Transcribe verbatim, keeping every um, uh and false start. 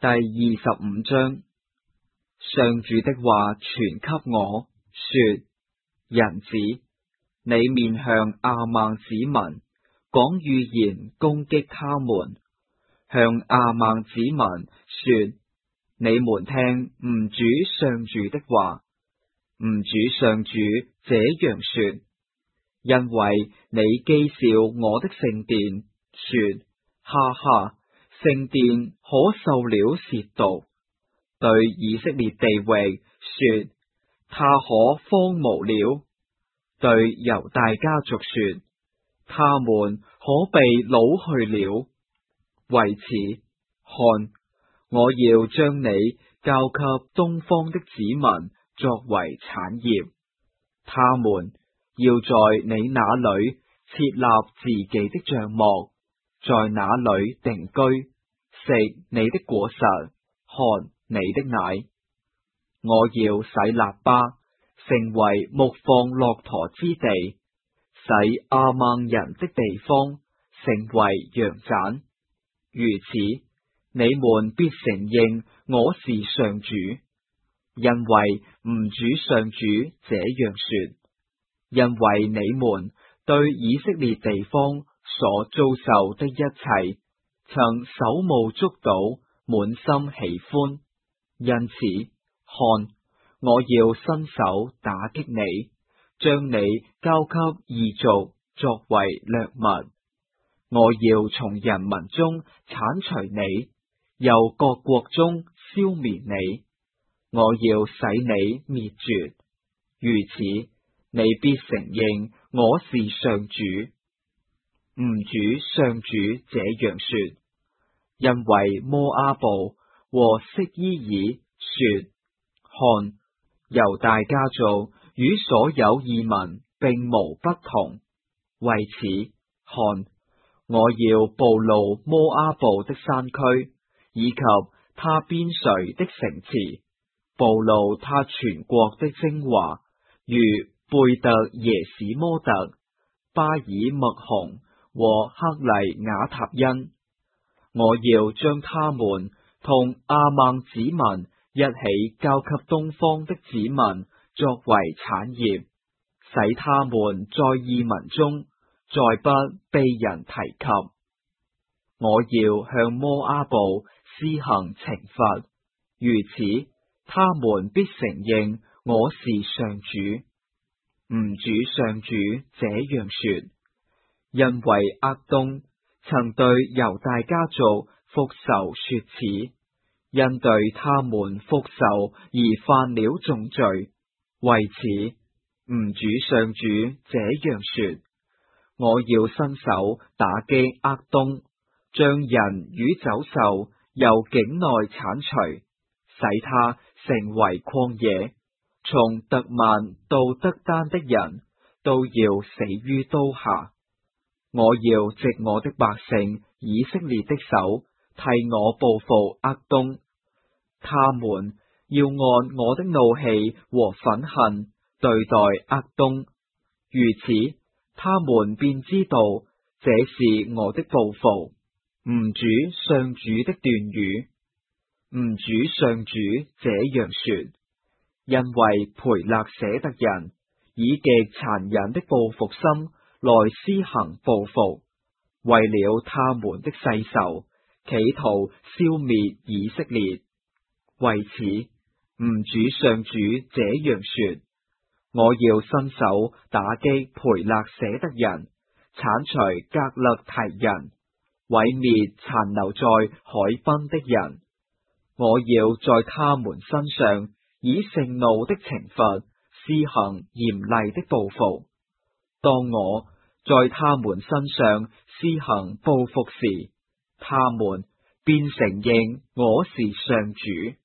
第二十五章，上主的話傳給我，說：人子，你面向亞孟子民講預言攻擊他們，向亞孟子民說：你們聽吾主上主的話，吾主上主這樣說，因為你譏笑我的聖殿，說：哈哈，聖殿可受了褻瀆，對以色列地域說，他可荒蕪了，對猶大家族說，他們可被擄去了。為此，看，我要將你交給東方的子民作為產業，他們要在你那裏設立自己的帳幕，在那裏定居，食你的果實，喝你的奶。我要使辣巴成為牧放駱駝之地，使亞孟人的地方成為羊棧。如此，你們必承認我是上主，因為吾主上主這樣說，因為你們對以色列地方所遭受的一切，曾手舞足蹈，滿心喜歡，因此，看，我要伸手打擊你，將你交給異族作為掠物。我要從人民中鏟除你，由各國中消滅你。我要使你滅絕。如此，你必承認我是上主。吾主上主這樣說，因為摩阿布和色伊爾說，看，猶大家族與所有異民並無不同。為此，看，我要暴露摩阿布的山區，以及他邊陲的城池，暴露他全國的精華，如貝特耶史摩特、巴爾麥雄和克黎雅塔因。我要將他們同亞孟子民一起交給東方的子民作為產業，使他們在異民中再不被人提及。我要向摩阿布施行懲罰，如此，他們必承認我是上主。吾主上主這樣說，因為厄東曾對猶大家族復仇雪恥，因對他們復仇而犯了重罪。為此，吾主上主這樣說，我要伸手打擊厄東，將人與走獸由境內鏟除，使他成為曠野，從特曼到德丹的人都要死於刀下。我要藉我的百姓以色列的手替我報復厄東，他們要按我的怒氣和憤恨對待厄東，如此，他們便知道這是我的報復。吾主上主的斷語。吾主上主這樣說，因為培勒舍特人以極殘忍的報復心來施行報復，為了他們的世仇，企圖消滅以色列。為此，吾主上主這樣說，我要伸手打擊培勒舍特人，鏟除革勒提人，毀滅殘留在海濱的人。我要在他們身上以盛怒的懲罰施行嚴厲的報復。當我在他們身上施行報復時，他們便承認我是上主。